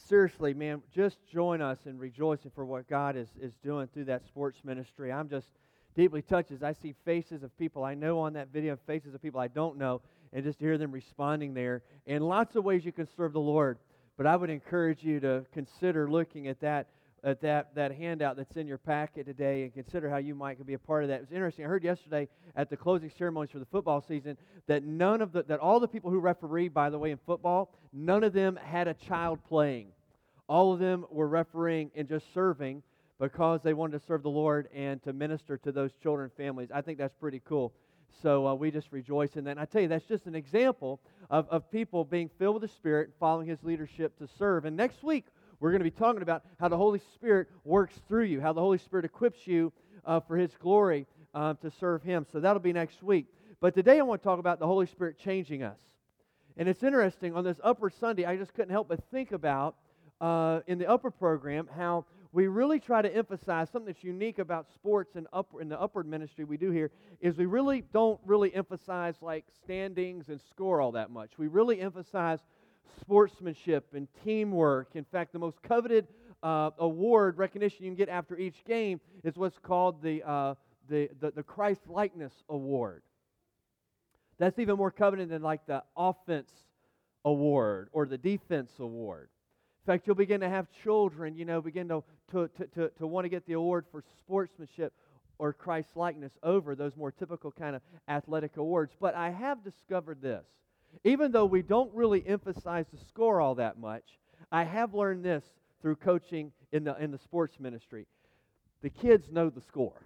seriously, man, just join us in rejoicing for what God is doing through that sports ministry. I'm just deeply touched as I see faces of people I know on that video, faces of people I don't know, and just hear them responding there. In lots of ways you can serve the Lord, but I would encourage you to consider looking at that handout that's in your packet today and consider how you might be a part of that. It was interesting. I heard yesterday at the closing ceremonies for the football season that that all the people who referee, by the way, in football, none of them had a child playing. All of them were refereeing and just serving because they wanted to serve the Lord and to minister to those children and families. I think that's pretty cool. So we just rejoice in that. And I tell you, that's just an example of people being filled with the Spirit, following His leadership to serve. And next week, we're going to be talking about how the Holy Spirit works through you, how the Holy Spirit equips you for His glory to serve Him. So that'll be next week. But today I want to talk about the Holy Spirit changing us. And it's interesting, on this Upward Sunday, I just couldn't help but think about, in the Upward program, how we really try to emphasize something that's unique about sports and in the Upward ministry we do here, is we really don't emphasize like standings and score all that much. We really emphasize sportsmanship and teamwork. In fact, the most coveted award recognition you can get after each game is what's called the Christ-likeness award. That's even more coveted than like the offense award or the defense award. In fact, you'll begin to have children, begin to want to get the award for sportsmanship or Christ-likeness over those more typical kind of athletic awards. But I have discovered this. Even though we don't really emphasize the score all that much, I have learned this through coaching in the sports ministry. The kids know the score.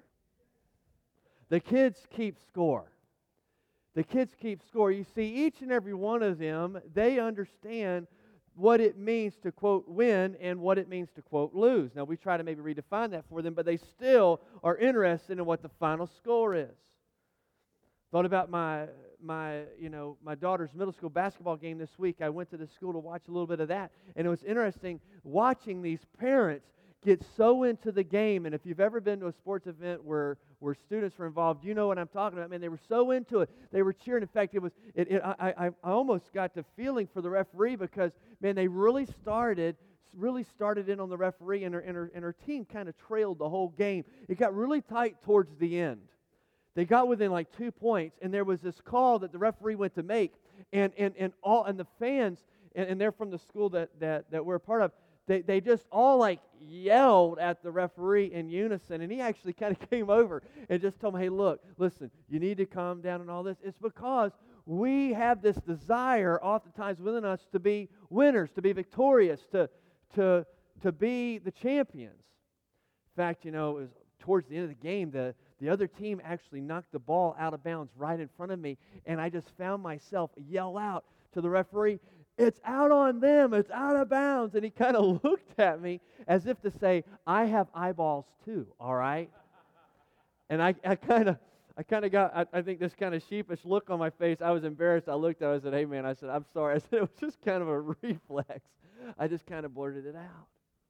The kids keep score. The kids keep score. You see, each and every one of them, they understand what it means to, quote, win and what it means to, quote, lose. Now, we try to maybe redefine that for them, but they still are interested in what the final score is. Thought about my daughter's middle school basketball game this week. I went to the school to watch a little bit of that, and it was interesting watching these parents get so into the game. And if you've ever been to a sports event where students were involved, you know what I'm talking about. Man, they were so into it. They were cheering. In fact, I almost got the feeling for the referee because, man, they really started in on the referee, and her team kind of trailed the whole game. It got really tight towards the end. They got within like 2 points, and there was this call that the referee went to make, and the fans, and they're from the school that we're a part of. They just all like yelled at the referee in unison, and he actually kind of came over and just told me, "Hey, look, listen, you need to calm down and all this." It's because we have this desire oftentimes within us to be winners, to be victorious, to be the champions. In fact, it was towards the end of the game, the other team actually knocked the ball out of bounds right in front of me, and I just found myself yell out to the referee, "It's out on them, it's out of bounds." And he kind of looked at me as if to say, "I have eyeballs too, all right?" And I kind of got, I think, this kind of sheepish look on my face. I was embarrassed. I looked at him, I said, "Hey man," I said, "I'm sorry." I said, "It was just kind of a reflex." I just kind of blurted it out.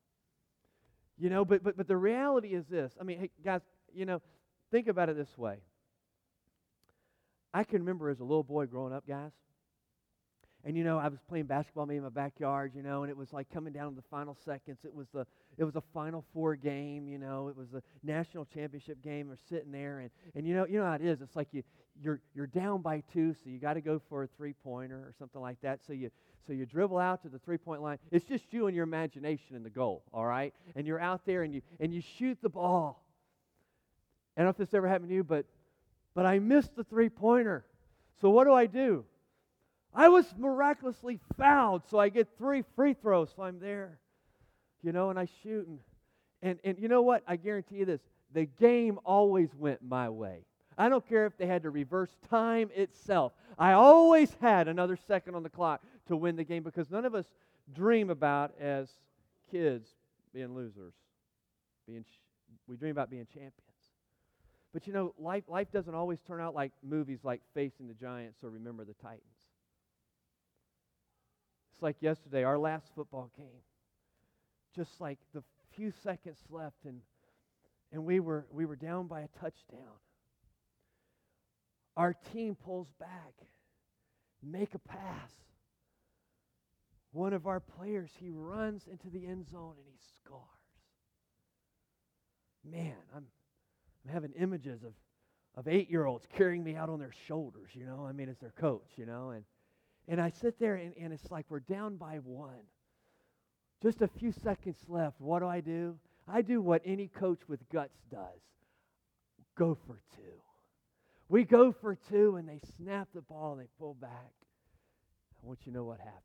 But the reality is this. I mean, hey, guys, think about it this way. I can remember as a little boy growing up, guys, and I was playing basketball maybe in my backyard, and it was like coming down to the final seconds. It was a Final Four game, it was a national championship game. We're sitting there, and you know how it is. It's like you're down by 2, so you got to go for a 3-pointer or something like that. So you dribble out to the 3-point line. It's just you and your imagination in the goal, all right? And you're out there and you shoot the ball. I don't know if this ever happened to you, but I missed the 3-pointer. So what do? I was miraculously fouled, so I get 3 free throws, so I'm there. And I shoot. And you know what? I guarantee you this. The game always went my way. I don't care if they had to reverse time itself. I always had another second on the clock to win the game because none of us dream about, as kids, being losers. We dream about being champions. But life doesn't always turn out like movies like Facing the Giants or Remember the Titans. It's like yesterday, our last football game. Just like the few seconds left, and we were down by a touchdown. Our team pulls back, make a pass. one of our players, he runs into the end zone and he scores. Man, I'm having images of 8-year-olds carrying me out on their shoulders, I mean, as their coach, and I sit there and it's like we're down by 1. Just a few seconds left. What do? I do what any coach with guts does. Go for 2. We go for 2 and they snap the ball and they pull back. I want you to know what happened.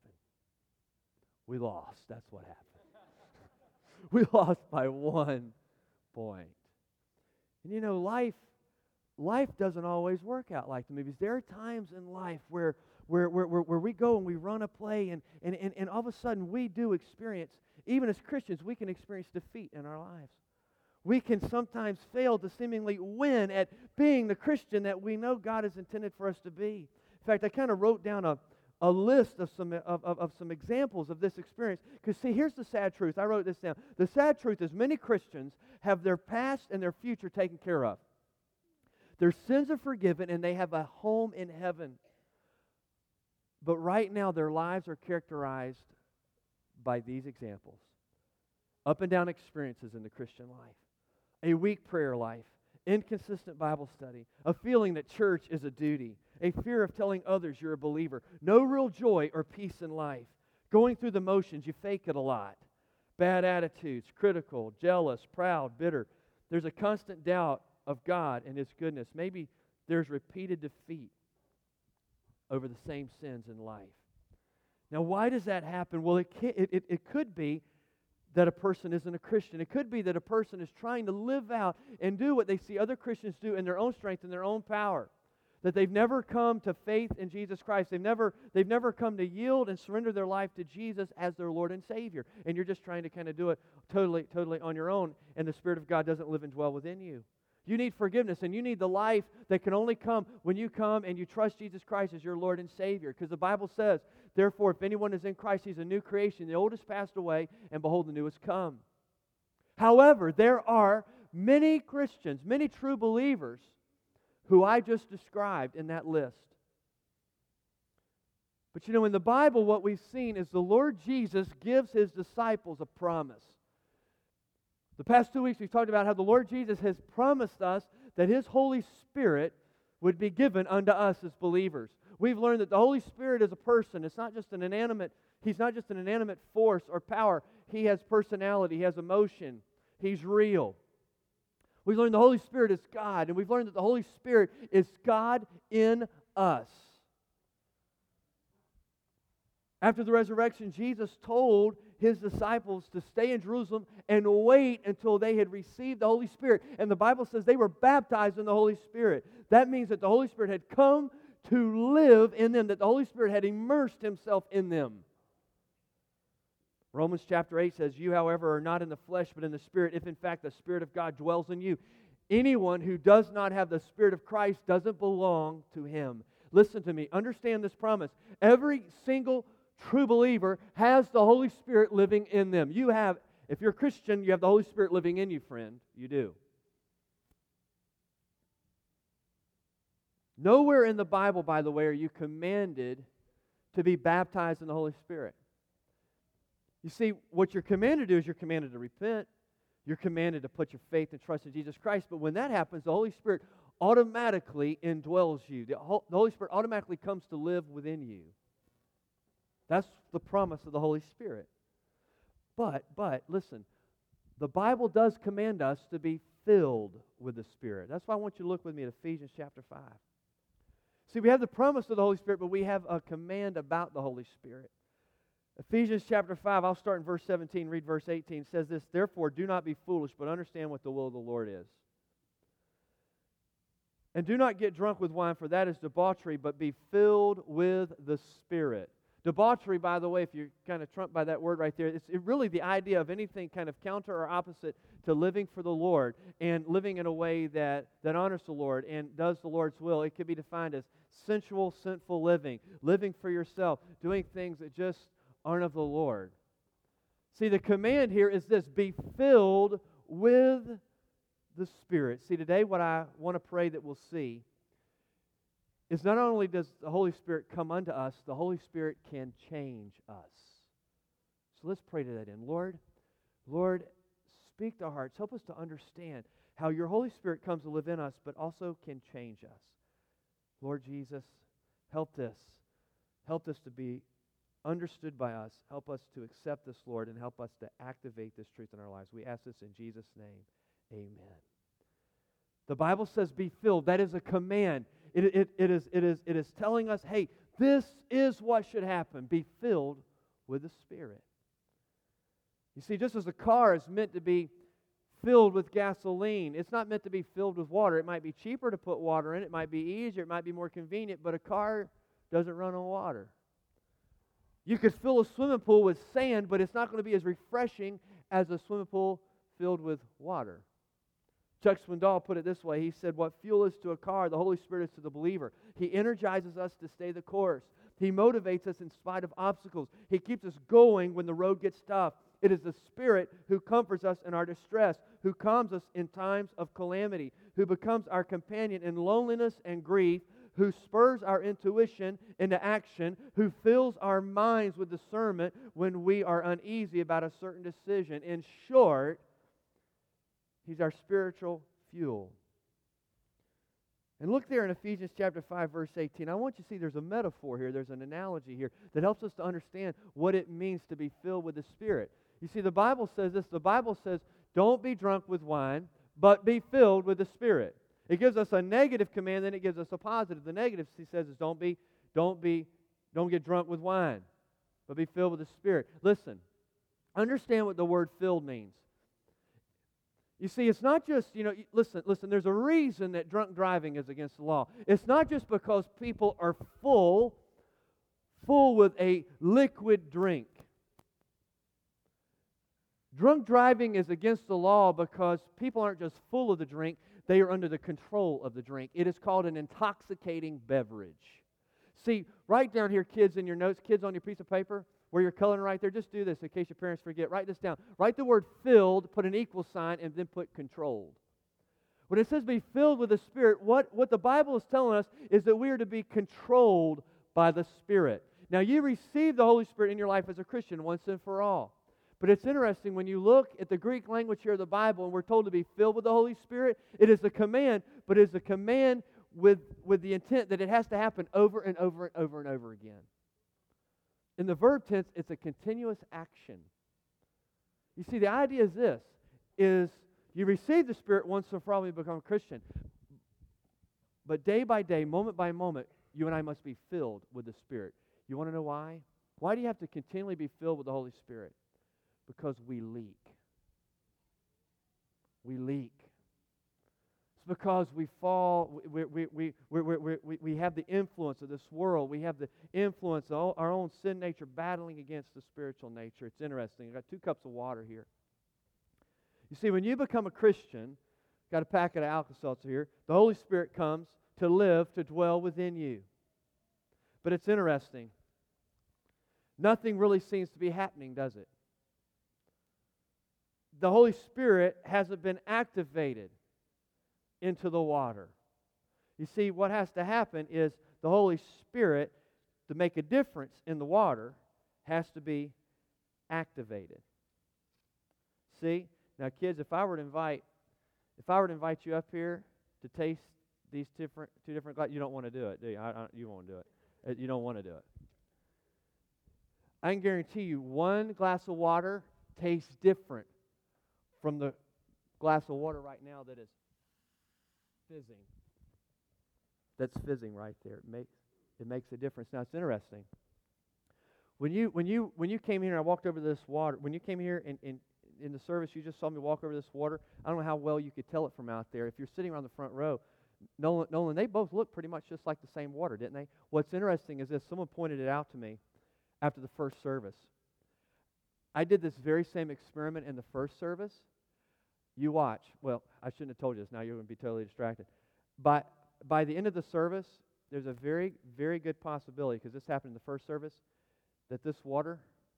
We lost. That's what happened. We lost by 1 point. And life doesn't always work out like the movies. There are times in life where we go and we run a play and all of a sudden we do experience, even as Christians, we can experience defeat in our lives. We can sometimes fail to seemingly win at being the Christian that we know God has intended for us to be. In fact, I kind of wrote down a list of some examples of this experience. Because see, here's the sad truth. I wrote this down. The sad truth is many Christians have their past and their future taken care of. Their sins are forgiven and they have a home in heaven. But right now their lives are characterized by these examples. Up and down experiences in the Christian life. A weak prayer life. Inconsistent Bible study. A feeling that church is a duty. A fear of telling others you're a believer. No real joy or peace in life. Going through the motions, you fake it a lot. Bad attitudes, critical, jealous, proud, bitter. There's a constant doubt of God and His goodness. Maybe there's repeated defeat over the same sins in life. Now, why does that happen? Well, it could be that a person isn't a Christian. It could be that a person is trying to live out and do what they see other Christians do in their own strength and their own power. That they've never come to faith in Jesus Christ. They've never come to yield and surrender their life to Jesus as their Lord and Savior. And you're just trying to kind of do it totally on your own, and the Spirit of God doesn't live and dwell within you. You need forgiveness, and you need the life that can only come when you come and you trust Jesus Christ as your Lord and Savior. Because the Bible says, therefore, if anyone is in Christ, he's a new creation. The old has passed away, and behold, the new has come. However, there are many Christians, many true believers, who I just described in that list. But in the Bible, what we've seen is the Lord Jesus gives His disciples a promise. The past 2 weeks we've talked about how the Lord Jesus has promised us that His Holy Spirit would be given unto us as believers. We've learned that the Holy Spirit is a person. It's not just an inanimate, He's not just an inanimate force or power. He has personality, He has emotion, He's real. We've learned the Holy Spirit is God, and we've learned that the Holy Spirit is God in us. After the resurrection, Jesus told His disciples to stay in Jerusalem and wait until they had received the Holy Spirit. And the Bible says they were baptized in the Holy Spirit. That means that the Holy Spirit had come to live in them, that the Holy Spirit had immersed Himself in them. Romans chapter 8 says, you, however, are not in the flesh, but in the Spirit, if in fact the Spirit of God dwells in you. Anyone who does not have the Spirit of Christ doesn't belong to Him. Listen to me. Understand this promise. Every single true believer has the Holy Spirit living in them. If you're a Christian, you have the Holy Spirit living in you, friend. You do. Nowhere in the Bible, by the way, are you commanded to be baptized in the Holy Spirit. You see, what you're commanded to do is you're commanded to repent. You're commanded to put your faith and trust in Jesus Christ. But when that happens, the Holy Spirit automatically indwells you. The Holy Spirit automatically comes to live within you. That's the promise of the Holy Spirit. But listen, the Bible does command us to be filled with the Spirit. That's why I want you to look with me at Ephesians chapter 5. See, we have the promise of the Holy Spirit, but we have a command about the Holy Spirit. Ephesians chapter 5, I'll start in verse 17, read verse 18. It says this, therefore do not be foolish, but understand what the will of the Lord is. And do not get drunk with wine, for that is debauchery, but be filled with the Spirit. Debauchery, by the way, if you're kind of trumped by that word right there, it's really the idea of anything kind of counter or opposite to living for the Lord and living in a way that honors the Lord and does the Lord's will. It could be defined as sensual, sinful living, living for yourself, doing things that just aren't of the Lord. See, the command here is this, be filled with the Spirit. See, today what I want to pray that we'll see is not only does the Holy Spirit come unto us, the Holy Spirit can change us. So let's pray to that end. Lord, speak to our hearts. Help us to understand how your Holy Spirit comes to live in us, but also can change us. Lord Jesus, help this. Help this to be understood by us. Help us to accept this, Lord, and help us to activate this truth in our lives. We ask this in Jesus' name. Amen. The Bible says be filled. That is a command. It is telling us, hey, this is what should happen. Be filled with the Spirit. You see, just as a car is meant to be filled with gasoline, it's not meant to be filled with water. It might be cheaper to put water in. It might be easier. It might be more convenient, but a car doesn't run on water. You could fill a swimming pool with sand, but it's not going to be as refreshing as a swimming pool filled with water. Chuck Swindoll put it this way. He said, what fuel is to a car, the Holy Spirit is to the believer. He energizes us to stay the course. He motivates us in spite of obstacles. He keeps us going when the road gets tough. It is the Spirit who comforts us in our distress, who calms us in times of calamity, who becomes our companion in loneliness and grief, who spurs our intuition into action, who fills our minds with discernment when we are uneasy about a certain decision. In short, He's our spiritual fuel. And look there in Ephesians chapter 5, verse 18. I want you to see there's a metaphor here, there's an analogy here that helps us to understand what it means to be filled with the Spirit. You see, the Bible says this. The Bible says, don't be drunk with wine, but be filled with the Spirit. It gives us a negative command, then it gives us a positive. The negative, he says, is don't get drunk with wine, but be filled with the Spirit. Listen, understand what the word filled means. You see, it's not just, listen, there's a reason that drunk driving is against the law. It's not just because people are full with a liquid drink. Drunk driving is against the law because people aren't just full of the drink, they are under the control of the drink. It is called an intoxicating beverage. See, write down here, kids, in your notes, kids on your piece of paper, where you're coloring right there, just do this in case your parents forget. Write this down. Write the word filled, put an equal sign, and then put controlled. When it says be filled with the Spirit, what the Bible is telling us is that we are to be controlled by the Spirit. Now, you receive the Holy Spirit in your life as a Christian once and for all. But it's interesting, when you look at the Greek language here of the Bible, and we're told to be filled with the Holy Spirit, it is a command, but it is a command with the intent that it has to happen over and over and over and over again. In the verb tense, it's a continuous action. You see, the idea is this, is you receive the Spirit once and for all when you become a Christian. But day by day, moment by moment, you and I must be filled with the Spirit. You want to know why? Why do you have to continually be filled with the Holy Spirit? Because we leak. We leak. It's because we fall, we have the influence of this world. We have the influence of our own sin nature battling against the spiritual nature. It's interesting. I've got 2 cups of water here. You see, when you become a Christian, got a packet of Alka-Seltzer here, the Holy Spirit comes to live, to dwell within you. But it's interesting. Nothing really seems to be happening, does it? The Holy Spirit hasn't been activated into the water. You see, what has to happen is the Holy Spirit, to make a difference in the water, has to be activated. See? Now, kids, if I were to invite you up here to taste these two different glasses, you don't want to do it, do you? You won't do it. You don't want to do it. I can guarantee you, one glass of water tastes different from the glass of water right now that is fizzing. That's fizzing right there. It makes a difference. Now, it's interesting. When you came here and I walked over this water, when you came here in the service, you just saw me walk over this water. I don't know how well you could tell it from out there. If you're sitting around the front row, Nolan, they both look pretty much just like the same water, didn't they? What's interesting is this. Someone pointed it out to me after the first service. I did this very same experiment in the first service. You watch. Well, I shouldn't have told you this. Now you're going to be totally distracted. But by the end of the service, there's a very, very good possibility, because this happened in the first service, that this water,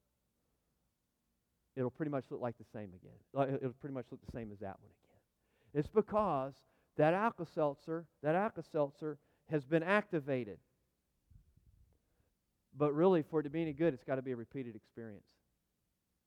it'll pretty much look like the same again. It'll pretty much look the same as that one again. It's because that Alka-Seltzer has been activated. But really, for it to be any good, it's got to be a repeated experience.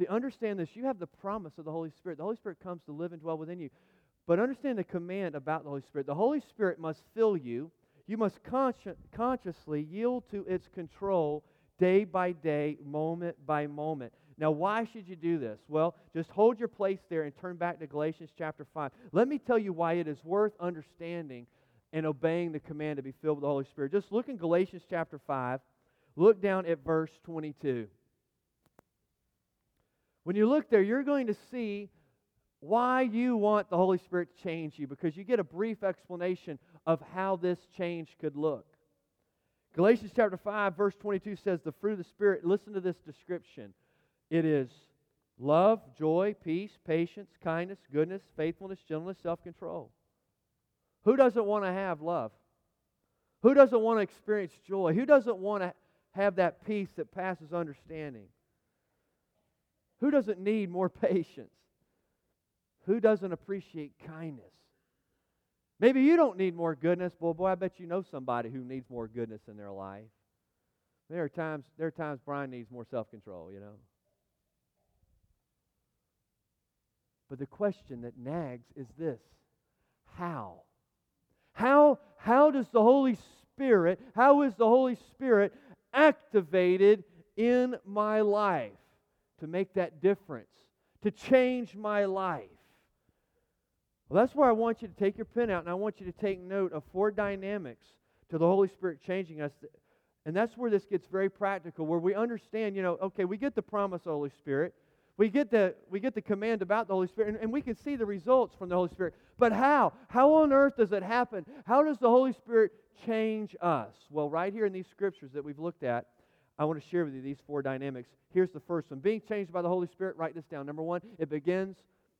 See, understand this. You have the promise of the Holy Spirit. The Holy Spirit comes to live and dwell within you. But understand the command about the Holy Spirit. The Holy Spirit must fill you. You must consciously yield to its control day by day, moment by moment. Now, why should you do this? Well, just hold your place there and turn back to Galatians chapter 5. Let me tell you why it is worth understanding and obeying the command to be filled with the Holy Spirit. Just look in Galatians chapter 5. Look down at verse 22. When you look there, you're going to see why you want the Holy Spirit to change you, because you get a brief explanation of how this change could look. Galatians chapter 5, verse 22 says, the fruit of the Spirit, listen to this description. It is love, joy, peace, patience, kindness, goodness, faithfulness, gentleness, self-control. Who doesn't want to have love? Who doesn't want to experience joy? Who doesn't want to have that peace that passes understanding? Who doesn't need more patience? Who doesn't appreciate kindness? Maybe you don't need more goodness. Boy, I bet you know somebody who needs more goodness in their life. There are times Brian needs more self-control, you know. But the question that nags is this: how? How does the Holy Spirit, how is the Holy Spirit activated in my life to make that difference, to change my life? Well, that's where I want you to take your pen out, and I want you to take note of 4 dynamics to the Holy Spirit changing us. And that's where this gets very practical, where we understand, okay, we get the promise of the Holy Spirit. We get the command about the Holy Spirit, and we can see the results from the Holy Spirit. But how? How on earth does it happen? How does the Holy Spirit change us? Well, right here in these scriptures that we've looked at, I want to share with you these 4 dynamics. Here's the first one. Being changed by the Holy Spirit, write this down. Number 1, it begins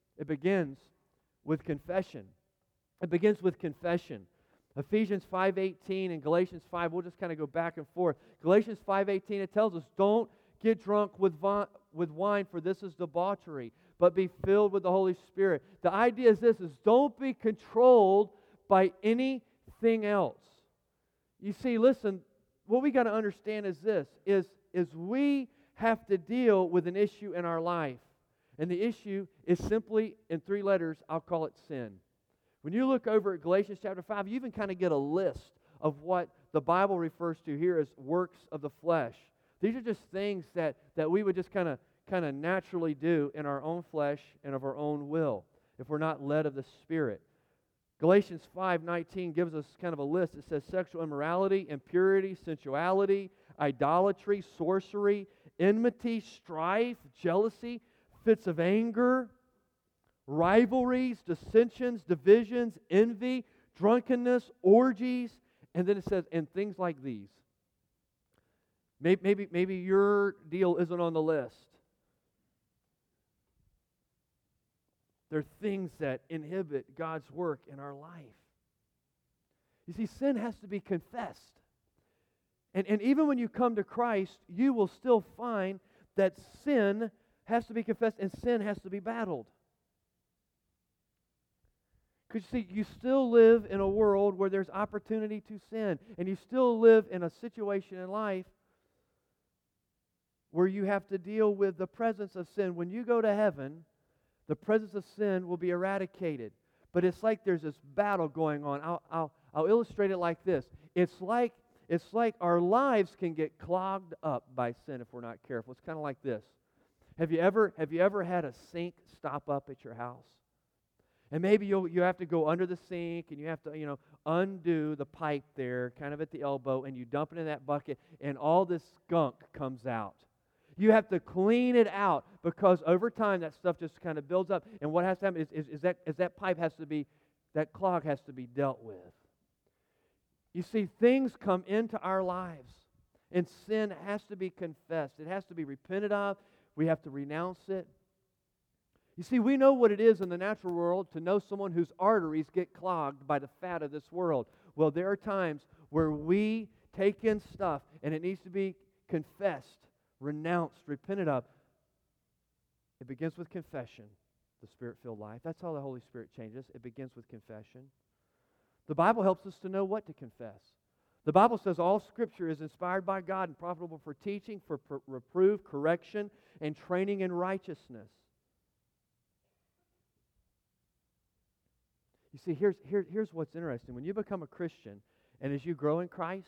with confession. It begins with confession. Ephesians 5:18 and Galatians 5, we'll just kind of go back and forth. Galatians 5:18, it tells us, don't get drunk with wine, for this is debauchery, but be filled with the Holy Spirit. The idea is this, is don't be controlled by anything else. You see, listen, what we got to understand is this, is we have to deal with an issue in our life. And the issue is simply, in 3 letters, I'll call it sin. When you look over at Galatians chapter 5, you even kind of get a list of what the Bible refers to here as works of the flesh. These are just things that we would just kind of naturally do in our own flesh and of our own will if we're not led of the Spirit. Galatians 5:19 gives us kind of a list. It says sexual immorality, impurity, sensuality, idolatry, sorcery, enmity, strife, jealousy, fits of anger, rivalries, dissensions, divisions, envy, drunkenness, orgies, and then it says, and things like these. Maybe your deal isn't on the list. They're things that inhibit God's work in our life. You see, sin has to be confessed. And even when you come to Christ, you will still find that sin has to be confessed and sin has to be battled. Because you see, you still live in a world where there's opportunity to sin, and you still live in a situation in life where you have to deal with the presence of sin. When you go to heaven, the presence of sin will be eradicated. But it's like there's this battle going on. I'll illustrate it like this. It's like our lives can get clogged up by sin if we're not careful. It's kind of like this. Have you ever had a sink stop up at your house? And maybe you have to go under the sink and you have to, undo the pipe there, kind of at the elbow, and you dump it in that bucket, and all this gunk comes out. You have to clean it out because over time that stuff just kind of builds up. And what has to happen is that pipe has to be, that clog has to be dealt with. You see, things come into our lives, and sin has to be confessed. It has to be repented of. We have to renounce it. You see, we know what it is in the natural world to know someone whose arteries get clogged by the fat of this world. Well, there are times where we take in stuff and it needs to be confessed, renounced, repented of. It begins with confession, the Spirit-filled life. That's how the Holy Spirit changes. It begins with confession. The Bible helps us to know what to confess. The Bible says all Scripture is inspired by God and profitable for teaching, for reproof, correction, and training in righteousness. You see, here's what's interesting. When you become a Christian, and as you grow in Christ,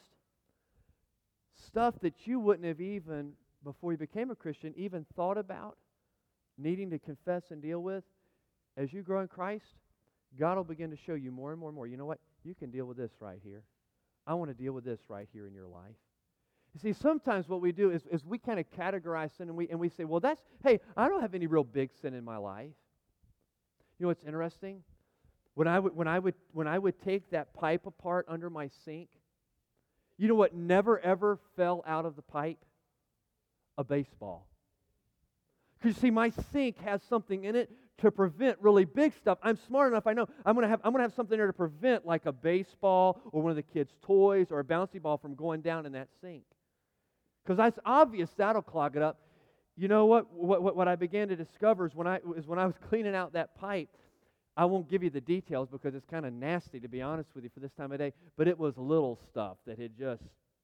stuff that you wouldn't have even, before you became a Christian, even thought about needing to confess and deal with, as you grow in Christ, God will begin to show you more and more and more. You know what? You can deal with this right here. I want to deal with this right here in your life. You see, sometimes what we do is we kind of categorize sin, and we say, well, hey, I don't have any real big sin in my life. You know what's interesting? When I would take that pipe apart under my sink, you know what never ever fell out of the pipe? A baseball. Because you see, my sink has something in it to prevent really big stuff. I'm smart enough, I know I'm gonna have something there to prevent, like a baseball or one of the kids' toys or a bouncy ball from going down in that sink. Because that's obvious that'll clog it up. You know what I began to discover is when I was cleaning out that pipe. I won't give you the details because it's kind of nasty, to be honest with you, for this time of day, but it was little stuff that had just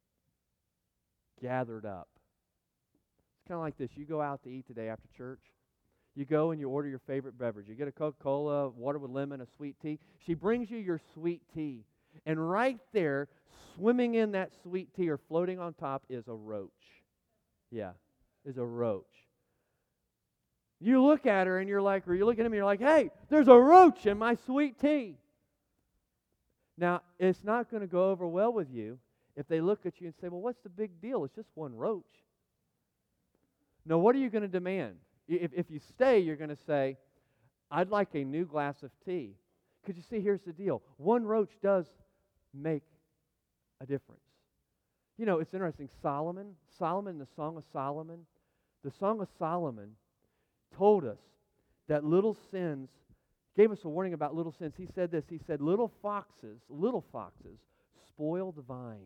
gathered up. It's kind of like this. You go out to eat today after church. You go and you order your favorite beverage. You get a Coca-Cola, water with lemon, a sweet tea. She brings you your sweet tea. And right there, swimming in that sweet tea or floating on top is a roach. Yeah, is a roach. You look at her and you're like, or you look at him and you're like, hey, there's a roach in my sweet tea. Now, it's not going to go over well with you if they look at you and say, well, what's the big deal? It's just one roach. Now, what are you going to demand? If you stay, you're going to say, I'd like a new glass of tea. Because you see, here's the deal. One roach does make a difference. You know, it's interesting. Solomon, the Song of Solomon told us that little sins, gave us a warning about little sins. He said this, he said, little foxes spoil the vines.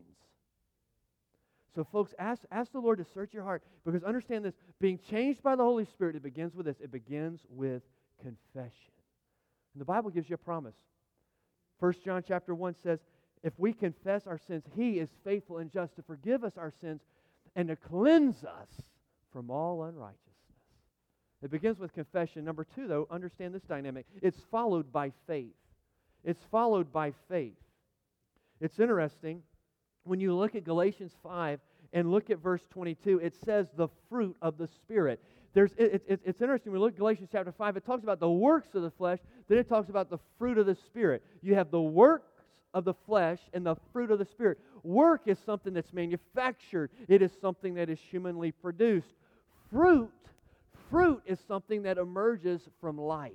So folks, ask the Lord to search your heart, because understand this, being changed by the Holy Spirit, it begins with this. It begins with confession. And the Bible gives you a promise. 1 John chapter 1 says, if we confess our sins, He is faithful and just to forgive us our sins and to cleanse us from all unrighteousness. It begins with confession. Number 2, though, understand this dynamic. It's followed by faith. It's followed by faith. It's interesting. When you look at Galatians 5 and look at verse 22, it says the fruit of the Spirit. It's interesting. When we look at Galatians chapter 5, it talks about the works of the flesh, then it talks about the fruit of the Spirit. You have the works of the flesh and the fruit of the Spirit. Work is something that's manufactured. It is something that is humanly produced. Fruit is something that emerges from life.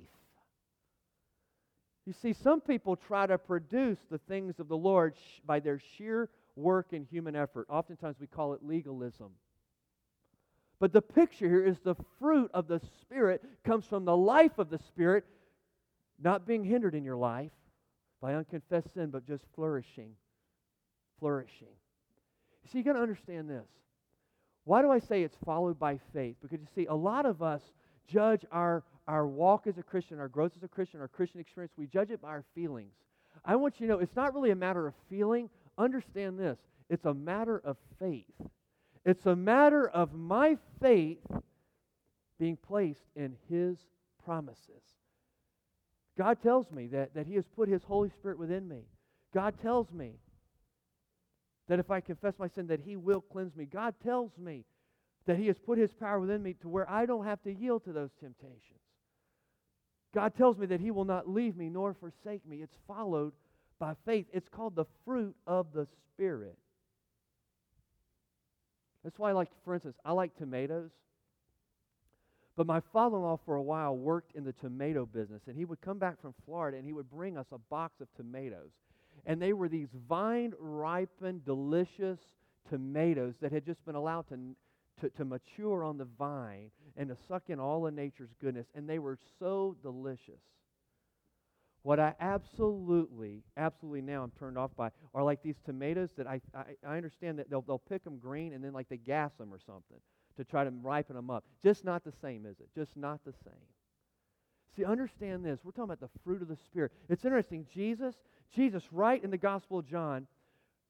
You see, some people try to produce the things of the Lord by their sheer work and human effort. Oftentimes we call it legalism. But the picture here is the fruit of the Spirit comes from the life of the Spirit, not being hindered in your life by unconfessed sin, but just flourishing. Flourishing. You see, you've got to understand this. Why do I say it's followed by faith? Because you see, a lot of us judge our walk as a Christian, our growth as a Christian, our Christian experience, we judge it by our feelings. I want you to know it's not really a matter of feeling. Understand this. It's a matter of faith. It's a matter of my faith being placed in His promises. God tells me that He has put His Holy Spirit within me. God tells me that if I confess my sin, that He will cleanse me. God tells me that He has put His power within me to where I don't have to yield to those temptations. God tells me that He will not leave me nor forsake me. It's followed by faith. It's called the fruit of the Spirit. That's why, for instance, I like tomatoes. But my father-in-law for a while worked in the tomato business, and he would come back from Florida and he would bring us a box of tomatoes. And they were these vine-ripened, delicious tomatoes that had just been allowed to mature on the vine and to suck in all of nature's goodness. And they were so delicious. What I absolutely now I'm turned off by are like these tomatoes that I understand that they'll pick them green and then like they gas them or something to try to ripen them up. Just not the same, is it? Just not the same. See, understand this. We're talking about the fruit of the Spirit. It's interesting. Jesus, right in the Gospel of John,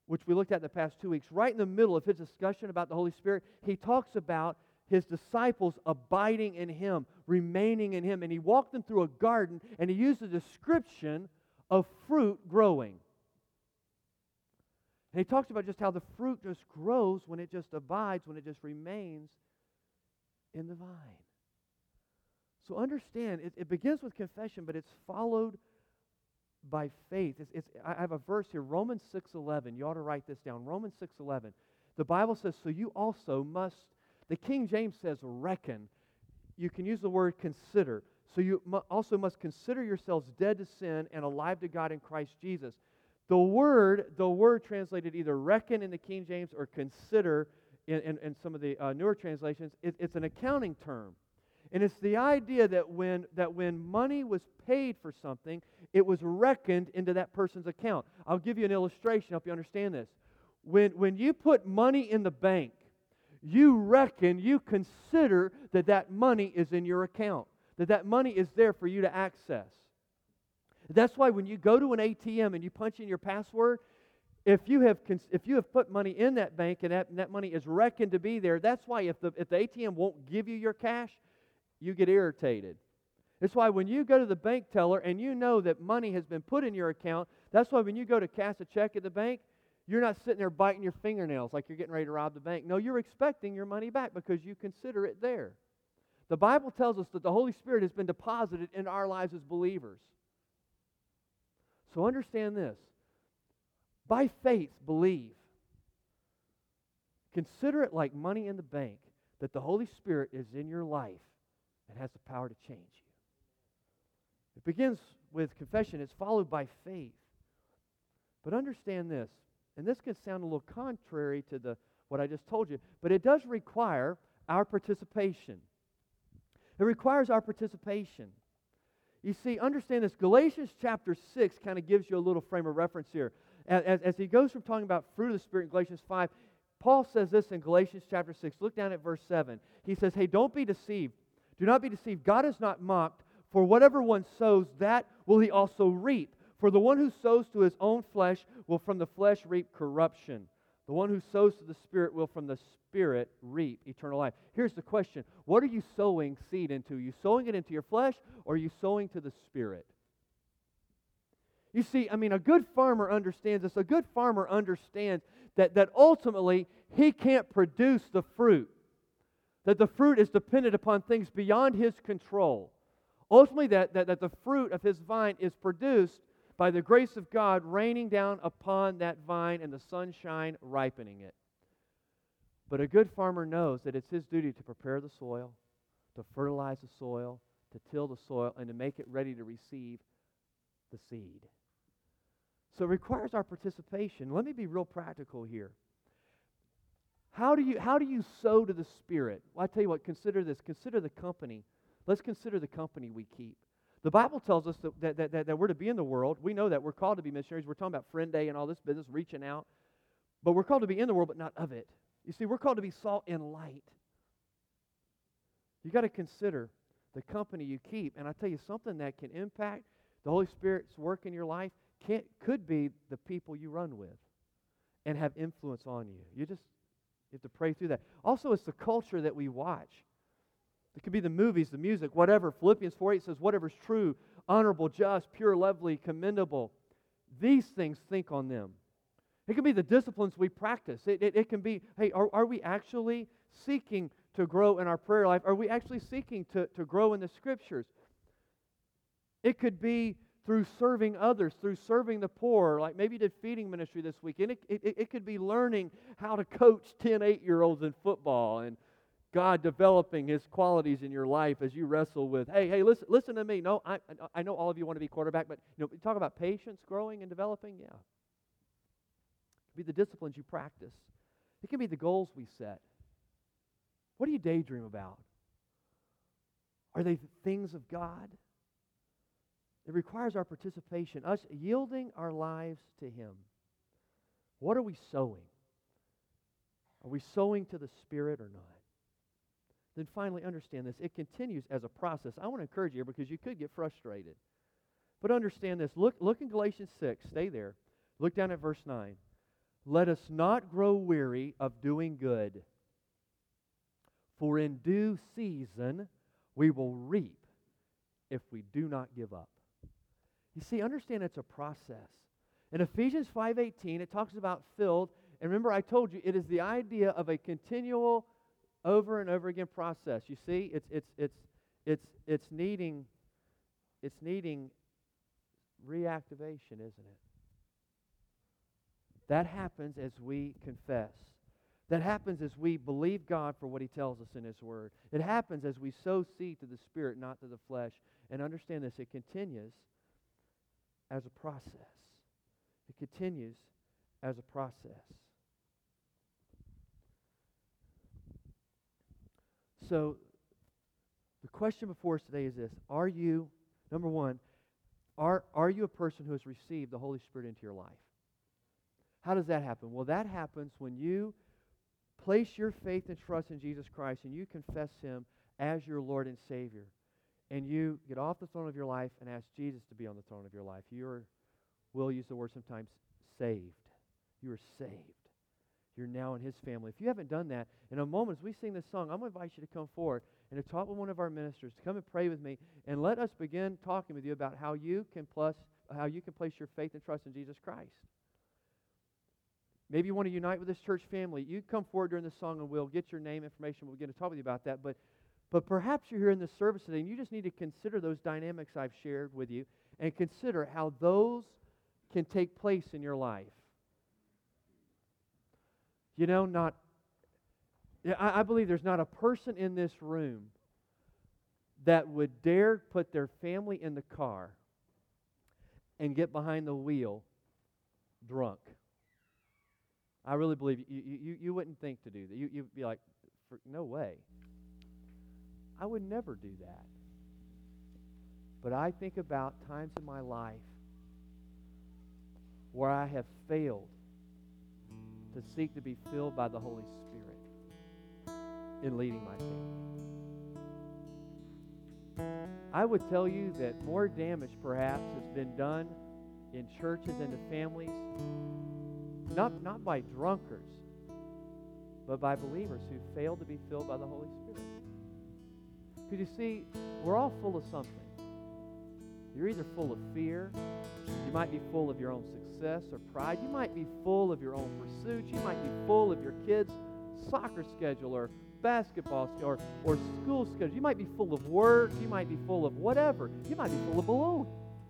which we looked at the past 2 weeks, right in the middle of his discussion about the Holy Spirit, he talks about his disciples abiding in him, remaining in him. And he walked them through a garden, and he used a description of fruit growing. And he talks about just how the fruit just grows when it just abides, when it just remains in the vine. So understand, it begins with confession, but it's followed by faith. I have a verse here, Romans 6:11. You ought to write this down. Romans 6:11. The Bible says, so you also must, the King James says reckon. You can use the word consider. So you also must consider yourselves dead to sin and alive to God in Christ Jesus. The word translated either reckon in the King James or consider in some of the newer translations, it's an accounting term. And it's the idea that when money was paid for something, it was reckoned into that person's account. I'll give you an illustration, help you understand this. When you put money in the bank, you consider that money is in your account, that money is there for you to access. That's why when you go to an ATM and you punch in your password, if you have put money in that bank and that money is reckoned to be there, that's why if the ATM won't give you your cash, you get irritated. That's why when you go to the bank teller and you know that money has been put in your account, that's why when you go to cash a check at the bank, you're not sitting there biting your fingernails like you're getting ready to rob the bank. No, you're expecting your money back because you consider it there. The Bible tells us that the Holy Spirit has been deposited in our lives as believers. So understand this. By faith, believe. Consider it like money in the bank that the Holy Spirit is in your life and has the power to change you. It begins with confession. It's followed by faith. But understand this, and this can sound a little contrary to what I just told you, but it does require our participation. It requires our participation. You see, understand this. Galatians chapter 6 kind of gives you a little frame of reference here. As he goes from talking about fruit of the Spirit in Galatians 5, Paul says this in Galatians chapter 6. Look down at verse 7. He says, hey, don't be deceived. Do not be deceived. God is not mocked. For whatever one sows, that will he also reap. For the one who sows to his own flesh will from the flesh reap corruption. The one who sows to the Spirit will from the Spirit reap eternal life. Here's the question. What are you sowing seed into? Are you sowing it into your flesh, or are you sowing to the Spirit? You see, a good farmer understands this. A good farmer understands that ultimately he can't produce the fruit. That the fruit is dependent upon things beyond his control. Ultimately, that the fruit of his vine is produced by the grace of God raining down upon that vine and the sunshine ripening it. But a good farmer knows that it's his duty to prepare the soil, to fertilize the soil, to till the soil, and to make it ready to receive the seed. So it requires our participation. Let me be real practical here. How do you sow to the Spirit? Well, I tell you what, consider this. Consider the company. Let's consider the company we keep. The Bible tells us that we're to be in the world. We know that. We're called to be missionaries. We're talking about friend day and all this business, reaching out. But we're called to be in the world, but not of it. You see, we're called to be salt and light. You've got to consider the company you keep. And I tell you, something that can impact the Holy Spirit's work in your life could be the people you run with and have influence on you. You have to pray through that. Also, it's the culture that we watch. It could be the movies, the music, whatever. Philippians 4:8 says, whatever's true, honorable, just, pure, lovely, commendable. These things, think on them. It can be the disciplines we practice. It can be, hey, are we actually seeking to grow in our prayer life? Are we actually seeking to grow in the Scriptures? It could be through serving others, through serving the poor, like maybe you did feeding ministry this week. And it could be learning how to coach 10 8-year-olds in football and God developing His qualities in your life as you wrestle with, hey, listen to me. No, I know all of you want to be quarterback, but talk about patience, growing and developing. Yeah. It could be the disciplines you practice. It can be the goals we set. What do you daydream about? Are they things of God? It requires our participation, us yielding our lives to Him. What are we sowing? Are we sowing to the Spirit or not? Then finally, understand this. It continues as a process. I want to encourage you because you could get frustrated. But understand this. Look in Galatians 6. Stay there. Look down at verse 9. let us not grow weary of doing good, for in due season we will reap if we do not give up. You see, understand it's a process. In Ephesians 5:18, it talks about filled. And remember, I told you, it is the idea of a continual, over and over again process. You see, it's needing reactivation, isn't it? That happens as we confess. That happens as we believe God for what He tells us in His Word. It happens as we sow seed to the Spirit, not to the flesh. And understand this, it continues as a process. It continues as a process. So, the question before us today is this. Are you, number one, are you a person who has received the Holy Spirit into your life? How does that happen? Well, that happens when you place your faith and trust in Jesus Christ and you confess Him as your Lord and Savior. And you get off the throne of your life and ask Jesus to be on the throne of your life. We'll use the word sometimes, saved. You are saved. You're now in His family. If you haven't done that, in a moment as we sing this song, I'm going to invite you to come forward and to talk with one of our ministers, to come and pray with me, and let us begin talking with you about how you can place your faith and trust in Jesus Christ. Maybe you want to unite with this church family. You come forward during this song and we'll get your name, information. We'll begin to talk with you about that. But perhaps you're here in this service today and you just need to consider those dynamics I've shared with you and consider how those can take place in your life. You know, I believe there's not a person in this room that would dare put their family in the car and get behind the wheel drunk. I really believe you wouldn't think to do that. You'd be like, no way. I would never do that. But I think about times in my life where I have failed to seek to be filled by the Holy Spirit in leading my family. I would tell you that more damage perhaps has been done in churches and to families, not by drunkards, but by believers who fail to be filled by the Holy Spirit. Because you see, we're all full of something. You're either full of fear, you might be full of your own success or pride, you might be full of your own pursuits, you might be full of your kids' soccer schedule or basketball schedule or school schedule, you might be full of work, you might be full of whatever, you might be full of balloon.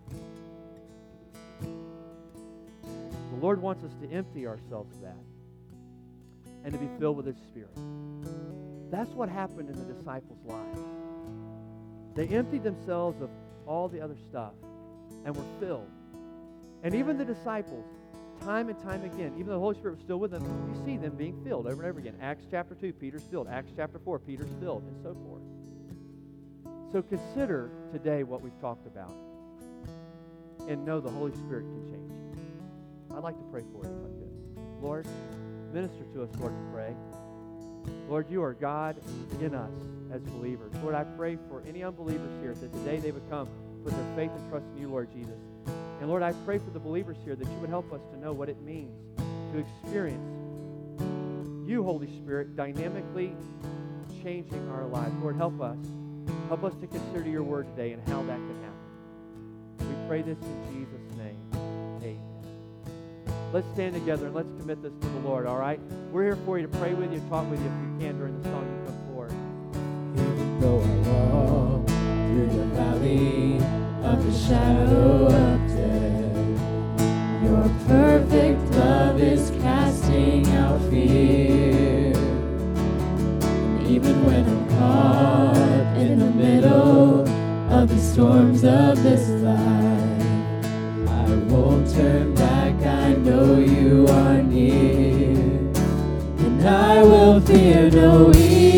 The Lord wants us to empty ourselves of that and to be filled with His Spirit. That's what happened in the disciples' lives. They emptied themselves of all the other stuff and were filled. And even the disciples, time and time again, even though the Holy Spirit was still with them, you see them being filled over and over again. Acts chapter 2, Peter's filled. Acts chapter 4, Peter's filled, and so forth. So consider today what we've talked about and know the Holy Spirit can change you. I'd like to pray for you if I could. Lord, minister to us, Lord, to pray. Lord, you are God in us as believers. Lord, I pray for any unbelievers here that today they would come, put their faith and trust in you, Lord Jesus. And Lord, I pray for the believers here that you would help us to know what it means to experience you, Holy Spirit, dynamically changing our lives. Lord, help us. Help us to consider your word today and how that can happen. We pray this in Jesus' name. Amen. Let's stand together and let's commit this to the Lord, all right? We're here for you to pray with you, talk with you if we can during the song. You come forward. Even though I walk through the valley of the shadow of death, your perfect love is casting out fear. And even when I'm caught in the middle of the storms of this life, I won't turn back. I know you are near, and I will fear no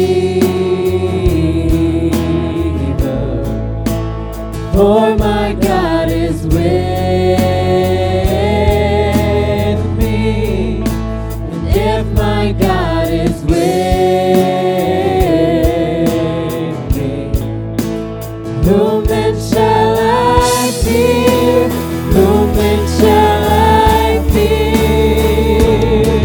evil, for my God is with me, and if my God is with me, whom then shall I fear? Whom then shall I fear?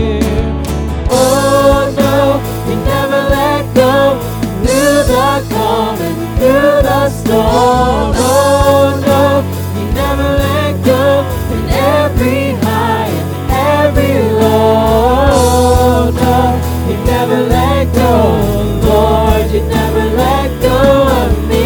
the storm. Oh no, He never let go. In every high and every low, no, He never let go. Lord, You never let go of me.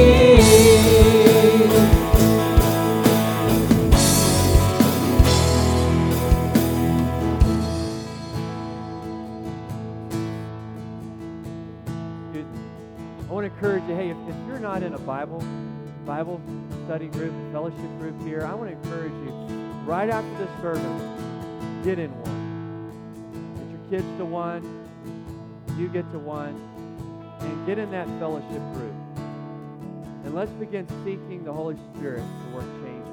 I want to encourage you, hey, if you're not in a Bible study group, fellowship group here, I want to encourage you, right after this service, get in one. Get your kids to one, you get to one, and get in that fellowship group. And let's begin seeking the Holy Spirit to work change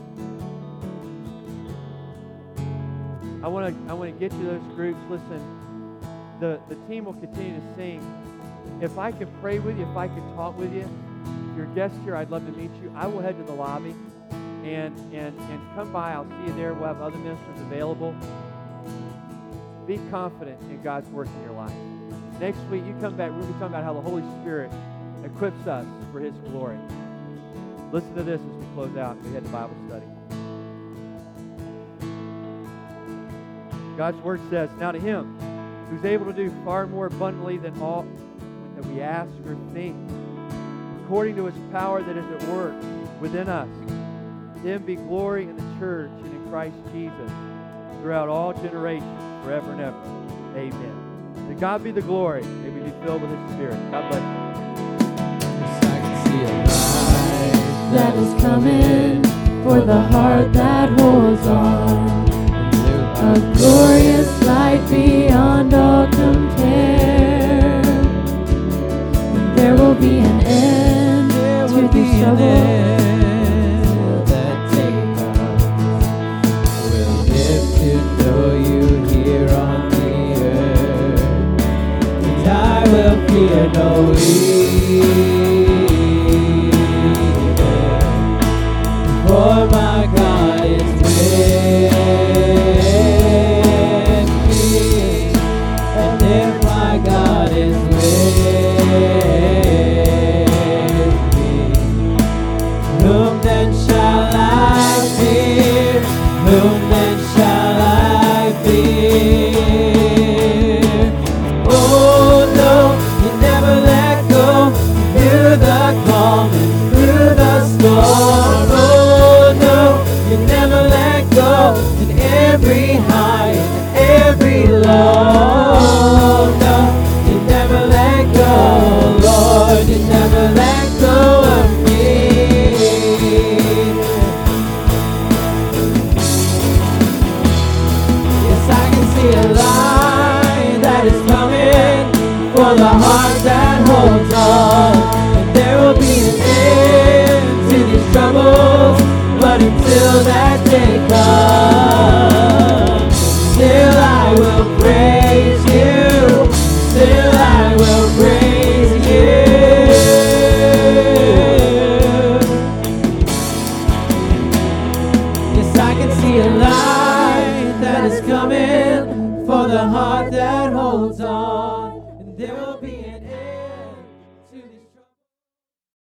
in us. I want to get you those groups. Listen, the team will continue to sing. If I could pray with you, if I could talk with you, if you're a guest here, I'd love to meet you. I will head to the lobby and come by. I'll see you there. We'll have other ministers available. Be confident in God's work in your life. Next week, you come back, we'll be talking about how the Holy Spirit equips us for His glory. Listen to this as we close out. We had the Bible study. God's Word says, now to Him who's able to do far more abundantly than all that we ask or think, according to His power that is at work within us, to Him be glory in the church and in Christ Jesus throughout all generations, forever and ever. Amen. To God be the glory. May we be filled with His Spirit. God bless you. Yes, I can see a light that is coming for the heart that holds on. A glorious light beyond all compare. And there will be an end to these troubles that take us. We'll live to know You here on the earth. And I will fear no evil, for my God is with me. And if my God is with me, whom then shall I fear? Whom then shall I fear? Oh no, You never let go. Through the calm and through the storm. Oh no, You never let go. In every high and every low, no, You never let go. Lord, You never let go of me. Yes, I can see a light that is coming for the heart that holds on. And there will be an end to these troubles, but until that day comes, still I will praise You. Still I will praise You. Yes, I can see a light that is coming for the heart